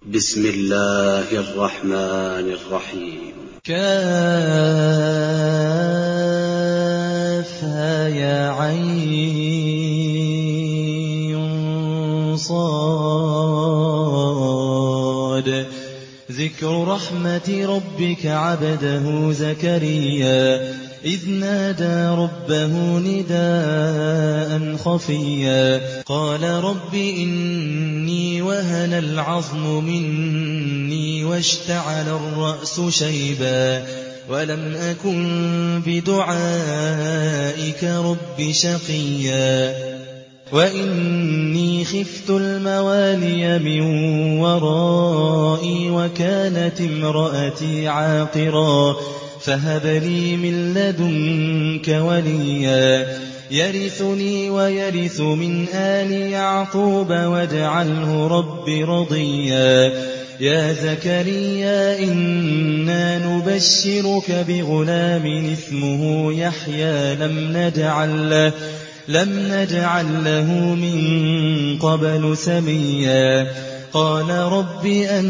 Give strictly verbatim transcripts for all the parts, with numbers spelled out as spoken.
بسم الله الرحمن الرحيم. كافها يا عين صاد ذكر رحمة ربك عبده زكريا إذ نادى ربه نداء خفيا قال رب إني وهن العظم مني واشتعل الرأس شيبا ولم أكن بدعائك رب شقيا وإني خفت الموالي من ورائي وكانت امرأتي عاقرا فهب لي من لدنك وليا يرثني ويرث من آل يعقوب واجعله رب رضيا يا زكريا إنا نبشرك بغلام اسمه يحيى لم نجعل له لم نجعل له من قبل سميا قال رب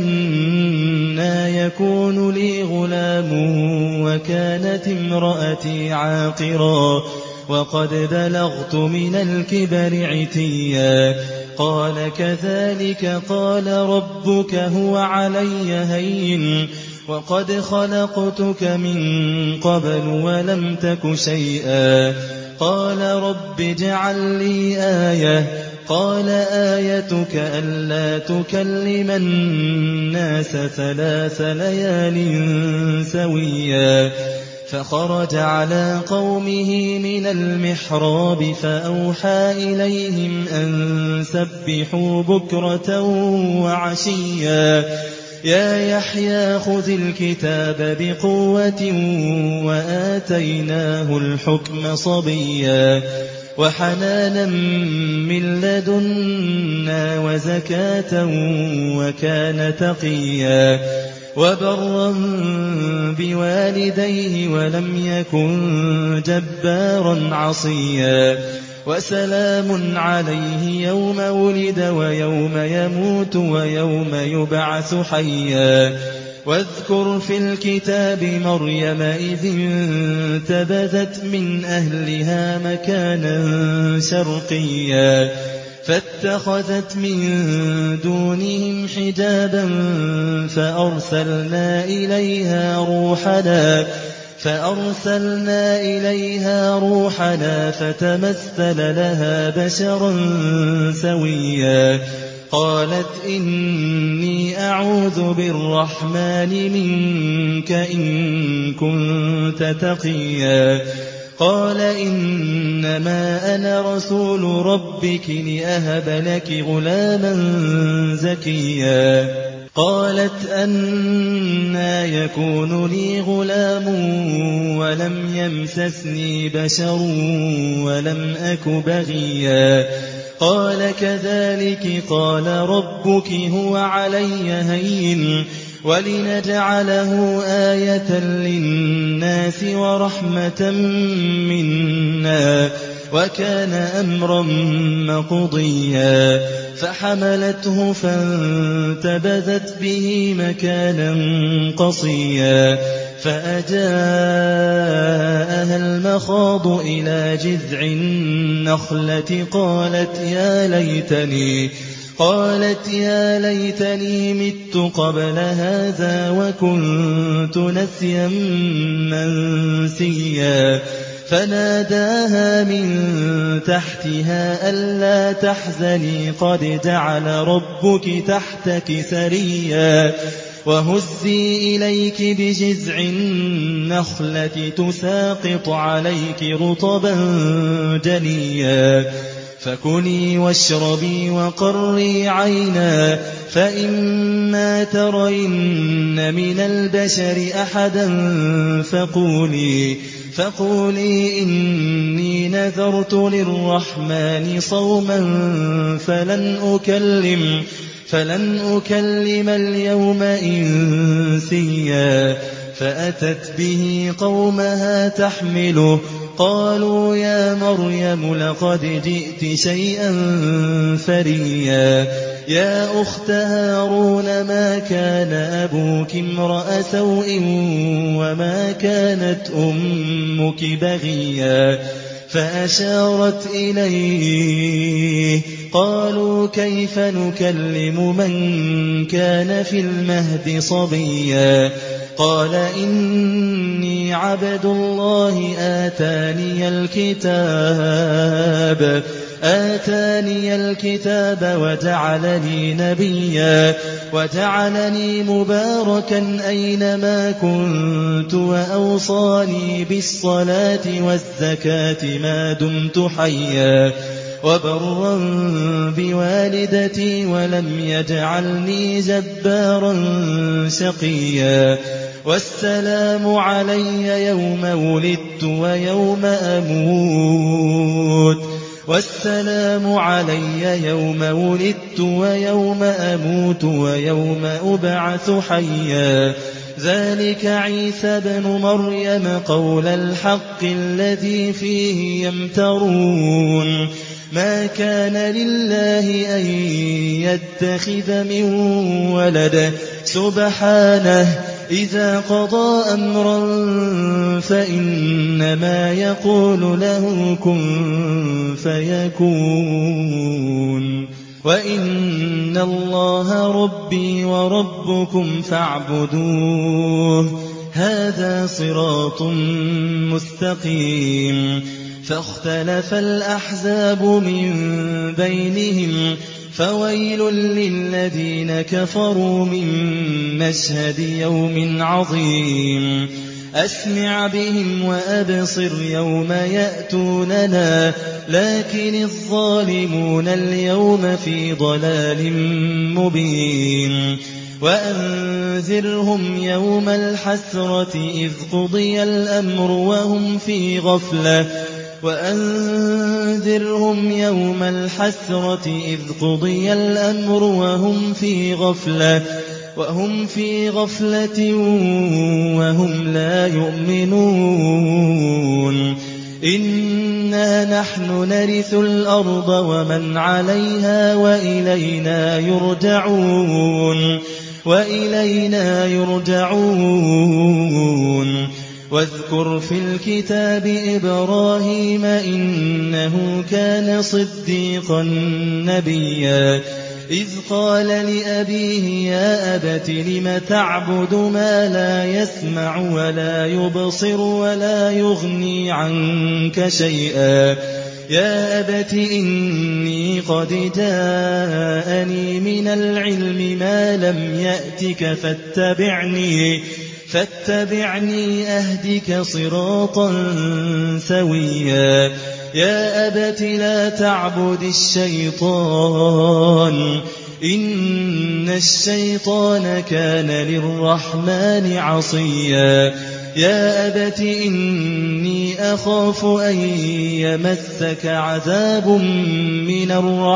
أنى يكون لي غلام وكانت امرأتي عاقرا وقد بلغت من الكبر عتيا قال كذلك قال ربك هو علي هين وقد خلقتك من قبل ولم تك شيئا قال رب اجعل لي آية قال آيتك ألا تكلم الناس ثلاث ليال سويا فخرج على قومه من المحراب فأوحى إليهم أن سبحوا بكرة وعشيا يا يحيى خذ الكتاب بقوة وآتيناه الحكم صبيا وحنانا من لدنا وزكاة وكان تقيا وبرا بوالديه ولم يكن جبارا عصيا وسلام عليه يوم ولد ويوم يموت ويوم يبعث حيا واذكر في الكتاب مريم إذ انتبذت من أهلها مكانا شرقيا فاتخذت من دونهم حجابا فأرسلنا إليها روحنا فأرسلنا إليها روحنا فتمثل لها بشرا سويا قالت إني أعوذ بالرحمن منك إن كنت تقيا قال إنما أنا رسول ربك لأهب لك غلاما زكيا قالت أنى يكون لي غلام ولم يمسسني بشر ولم أك بغيا قال كذلك قال ربك هو علي هين ولنجعله آية للناس ورحمة منا وكان أمرا مقضيا فحملته فانتبذت به مكانا قصيا فأجاءها المخاض إلى جذع النخلة قالت يا ليتني قالت يا ليتني مت قبل هذا وكنت نسيا منسيا فناداها من تحتها ألا تحزني قد جعل ربك تحتك سريا وهزي إليك بجذع النخلة تساقط عليك رطبا جنيا فكلي واشربي وقري عينا فإما ترين من البشر أحدا فقولي فقولي إني نذرت للرحمن صوما فلن أكلم فلن أكلم اليوم إنسيا فأتت به قومها تحمله قالوا يا مريم لقد جئت شيئا فريا يا أخت هارون ما كان أبوك امرأ سوء وما كانت أمك بغيا فأشارت إليه قالوا كيف نكلم من كان في المهد صبيا قال إني عبد الله آتاني الكتاب آتاني الكتاب وجعلني نبيا وجعلني مباركا أينما كنت وأوصاني بالصلاة والزكاة ما دمت حيا وبرا بوالدتي ولم يجعلني جبارا شقيا والسلام علي يوم ولدت ويوم أموت والسلام علي يوم ولدت ويوم أموت ويوم أبعث حيا ذلك عيسى بن مريم قول الحق الذي فيه يمترون ما كان لله أن يتخذ من ولد سبحانه إذا قضى أمرا فإنما يقول له كن فيكون وإن الله ربي وربكم فاعبدوه هذا صراط مستقيم فاختلف الأحزاب من بينهم فويل للذين كفروا من مشهد يوم عظيم أسمع بهم وأبصر يوم يأتوننا لكن الظالمون اليوم في ضلال مبين وأنذرهم يوم الحسرة إذ قضي الأمر وهم في غفلة وأنذرهم يوم الحسرة إذ قضي الأمر وهم في غفلة وهم في غفلة وهم لا يؤمنون إنا نحن نرث الأرض ومن عليها وإلينا يرجعون وإلينا يرجعون واذكر في الكتاب إبراهيم إنه كان صديقا نبيا إذ قال لأبيه يا أبت لم تعبد ما لا يسمع ولا يبصر ولا يغني عنك شيئا يا أبت إني قد جاءني من العلم ما لم يأتك فاتبعني فاتبعني أهدك صراطا سويا يا أبت لا تعبد الشيطان إن الشيطان كان للرحمن عصيا يا أبت إني أخاف أن يمسك عذاب من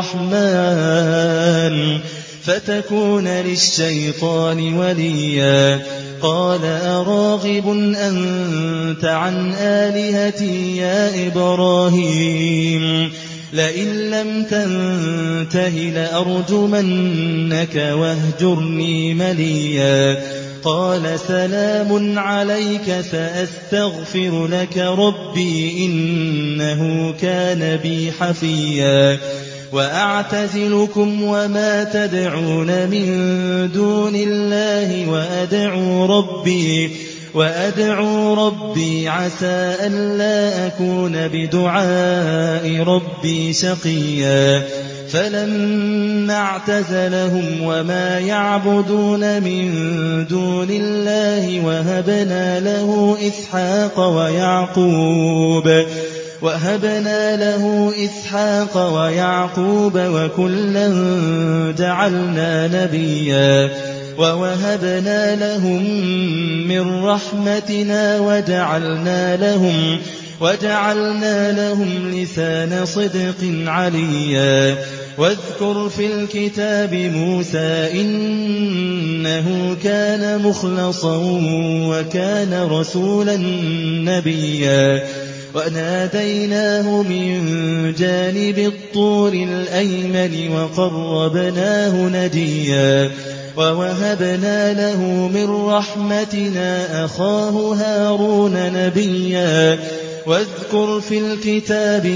الرحمن فتكون للشيطان وليا قال أراغب أنت عن آلهتي يا إبراهيم لئن لم تنته لأرجمنك واهجرني مليا قال سلام عليك سأستغفر لك ربي إنه كان بي حفيا وأعتزلكم وما تدعون من دون الله وأدعو ربي وأدعو ربي عسى ألا أكون بدعاء ربي شقيا فلما اعتزلهم وما يعبدون من دون الله وهبنا له إسحاق ويعقوب وهبنا له إسحاق ويعقوب وكلا جعلنا نبيا ووهبنا لهم من رحمتنا وجعلنا لهم وجعلنا لهم لسان صدق عليا واذكر في الكتاب موسى إنه كان مخلصا وكان رسولا نبيا وناديناه من جانب الطور الأيمن وقربناه نجيا ووهبنا له من رحمتنا أخاه هارون نبيا واذكر في الكتاب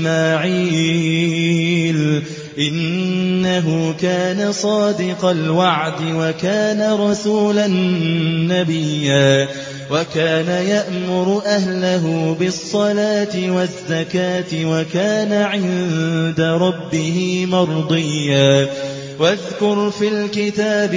إسماعيل إنه كان صادق الوعد وكان رسولا نبيا وكان يأمر أهله بالصلاة والزكاة وكان عند ربه مرضيا واذكر في الكتاب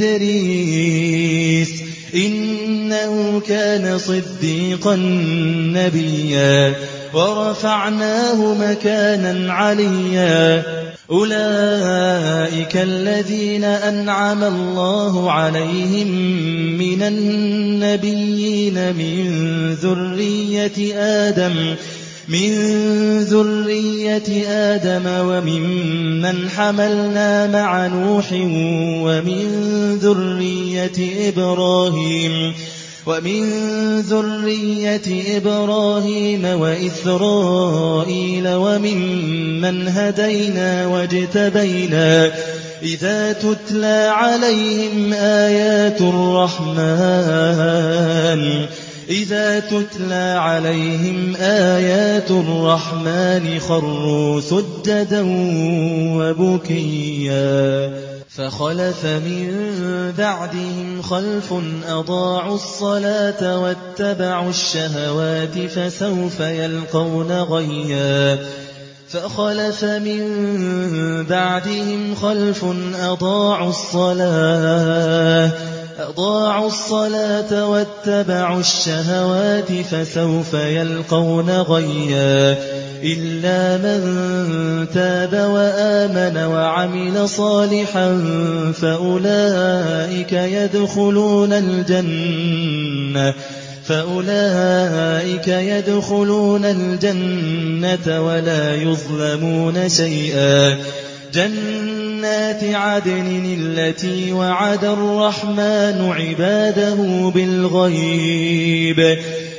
إدريس إنه كان صديقا نبيا ورفعناه مكانا عليا أولئك الذين أنعم الله عليهم من النبيين من ذرية آدم من ذرية آدم وممن حملنا مع نوح ومن ذرية إبراهيم ومن ذرية إبراهيم وإسرائيل وممن هدينا واجتبينا إذا تتلى عليهم آيات الرحمن إذا تتلى عليهم آيات الرحمن خروا سجدا وبكيا فخلف من بعدهم خلف أضاعوا الصلاة واتبعوا الشهوات فسوف يلقون غيا فخلف من بعدهم خلف أضاعوا الصلاة أضاعوا الصلاة واتبعوا الشهوات فسوف يلقون غيا إلا من تاب وآمن وعمل صالحا فأولئك يدخلون الجنة فأولئك يدخلون الجنة ولا يظلمون شيئا جنات عدن التي وعد الرحمن عباده بالغيب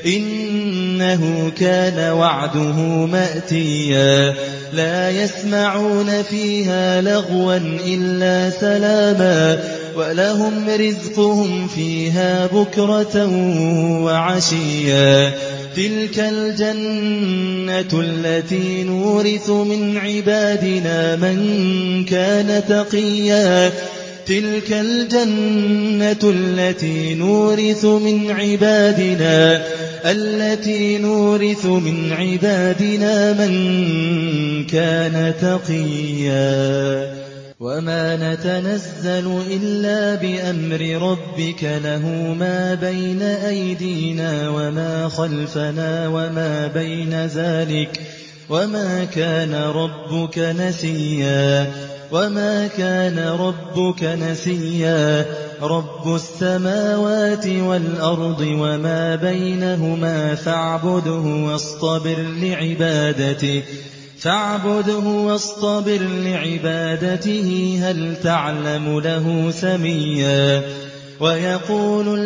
إنه كان وعده مأتيا لا يسمعون فيها لغوا إلا سلاما ولهم رزقهم فيها بكرة وعشيا تلك الجنة التي نورث من عبادنا من كان تقيا تلك الجنة التي نورث من عبادنا التي نورث من عبادنا من كان تقيا وما نتنزل إلا بأمر ربك له ما بين أيدينا وما خلفنا وما بين ذلك وما كان ربك نسيا وما كان ربك نسيا رب السماوات والأرض وما بينهما فاعبده واصطبر لعبادته فاعبده واصطبر لعبادته هل تعلم له سميا ويقول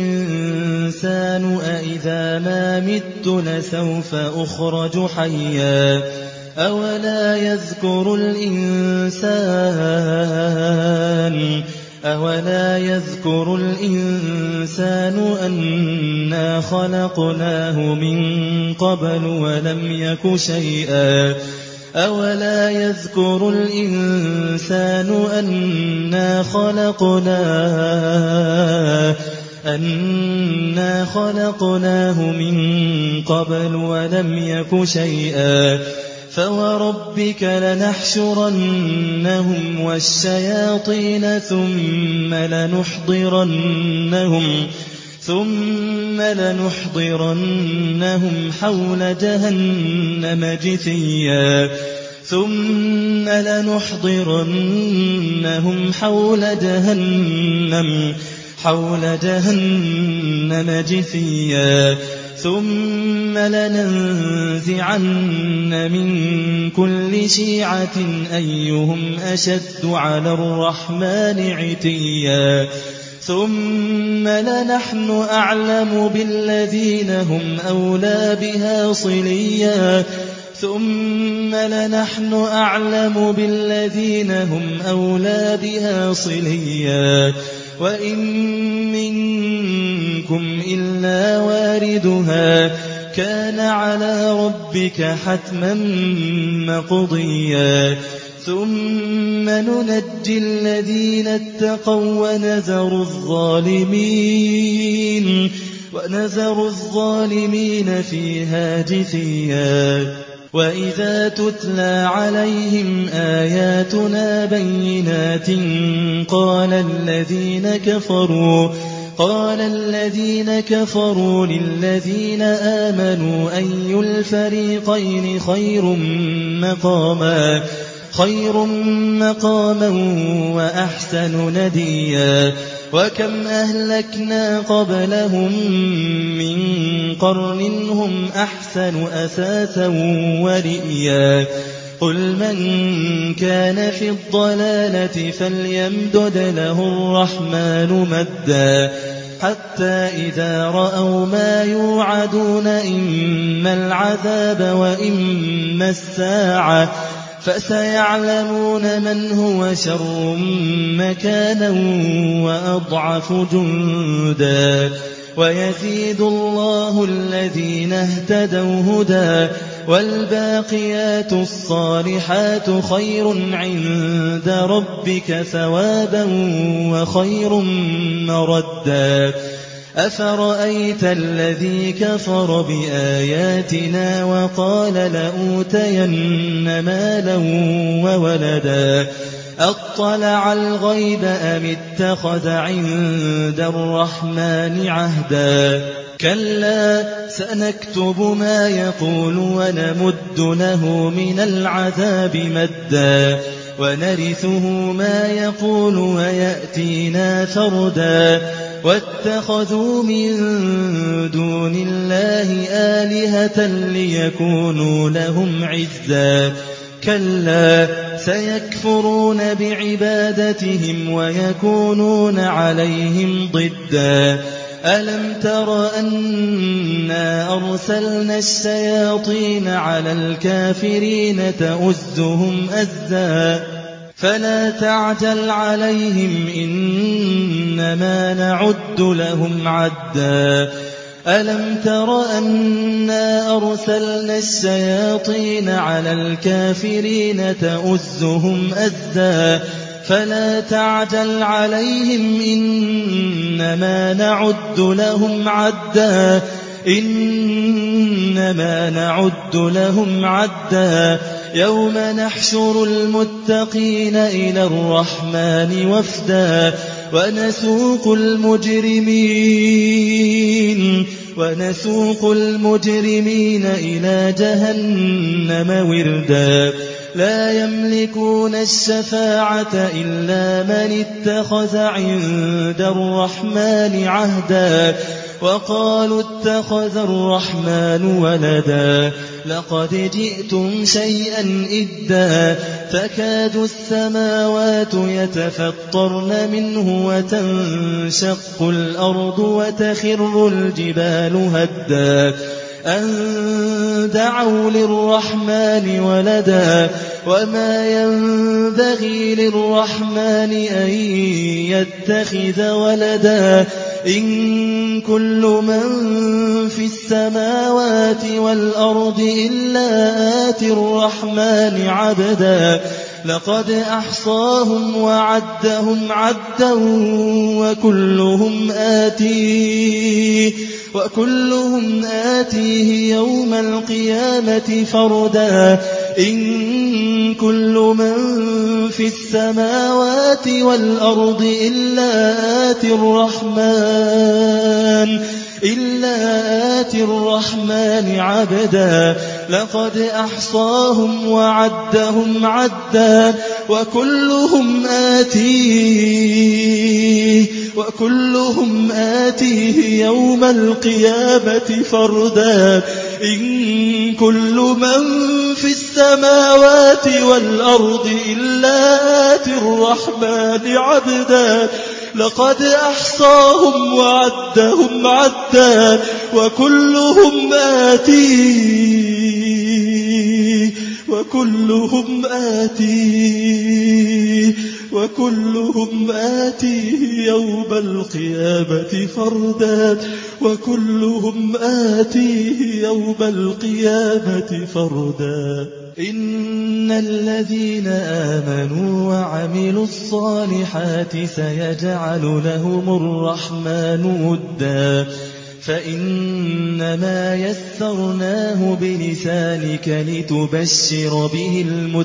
الإنسان أإذا ما مت لسوف أخرج حيا أولا يذكر الإنسان أولا يذكر الإنسان أنا خلقناه من قبل ولم يك شيئا أولا يذكر الإنسان أنا خلقناه أنا خلقناه من قبل ولم يك شيئا فوربك لنحشرنهم والشياطين ثم لنحضرنهم ثم لنحضرنهم حول جهنم جثيا ثم لنحضرنهم حول جهنم حول جهنم جثيا ثم لننزعن من كل شيعة أيهم أشد على الرحمن عتيا ثم لنحن أعلم بالذين هم أولى بها صليا ثم لنحن أعلم بالذين هم أولى بها صليا وإن منكم إلا واردها كان على ربك حتما مقضيا ثم ننجي الذين اتقوا ونذر الظالمين ونذر الظالمين فيها جثيا وإذا تتلى عليهم آياتنا بينات قال الذين كفروا قال الذين كفروا للذين آمنوا أي الفريقين خير مقاما خير مقاما وأحسن نديا وكم أهلكنا قبلهم من قرن هم أحسن أثاثا ورئيا قل من كان في الضلالة فليمدد له الرحمن مدا حتى إذا رأوا ما يوعدون إما العذاب وإما الساعة فسيعلمون من هو شر مكانا وأضعف جندا ويزيد الله الذين اهتدوا هدى والباقيات الصالحات خير عند ربك ثوابا وخير مردا أفرأيت الذي كفر بآياتنا وقال لأوتين مالا وولدا أطلع الغيب أم اتخذ عند الرحمن عهدا كلا سنكتب ما يقول ونمد له من العذاب مدا ونرثه ما يقول ويأتينا فردا واتخذوا من دون الله آلهة ليكونوا لهم عزا كلا سيكفرون بعبادتهم ويكونون عليهم ضدا ألم تر أنا أرسلنا الشياطين على الكافرين تؤزهم أزا فلا تعجل عليهم إنما نعد لهم عدا ألم تر أنا أرسلنا الشياطين على الكافرين تؤزهم أزا فلا تعجل عليهم إنما نعد لهم عدا إنما نعد لهم عدا يوم نحشر المتقين إلى الرحمن وفدا ونسوق المجرمين ونسوق المجرمين إلى جهنم وردا لا يملكون الشفاعة إلا من اتخذ عند الرحمن عهدا وقالوا اتخذ الرحمن ولدا لقد جئتم شيئا إدا تكاد السماوات يتفطرن منه وتنشق الأرض وتخر الجبال هدا أن دعوا للرحمن ولدا وما ينبغي للرحمن أن يتخذ ولدا إن كل من في السماوات والأرض إلا آتي الرحمن عبدا لقد أحصاهم وعدهم عدا وكلهم آتيه وكلهم آتيه يوم القيامة فردا إن كل من في السماوات والأرض إلا آتي الرحمن إلا آتي الرحمن عبدا لقد أحصاهم وعدهم عدا وكلهم آتيه وكلهم آتيه يوم القيامة فردا إن كل من في السماوات والأرض إلا آتي الرحمن عبدا لقد أحصاهم وعدهم عدا وكلهم آتيه وكلهم آتيه وكلهم آتيه يوم القيامة فردا وكلهم آتيه يوم القيامة فردا إن الذين آمنوا وعملوا الصالحات سيجعل لهم الرحمن ودا فإنما يسرناه بلسانك لتبشر به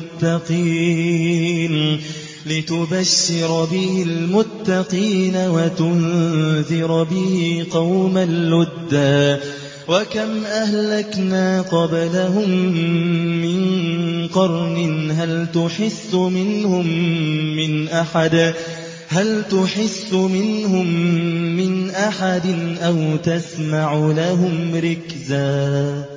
المتقين لتبشر به المتقين وتنذر به قوما لدا وكم أهلكنا قبلهم من قرن هل تحس منهم من أحد هل تحس منهم من أحد أو تسمع لهم ركزا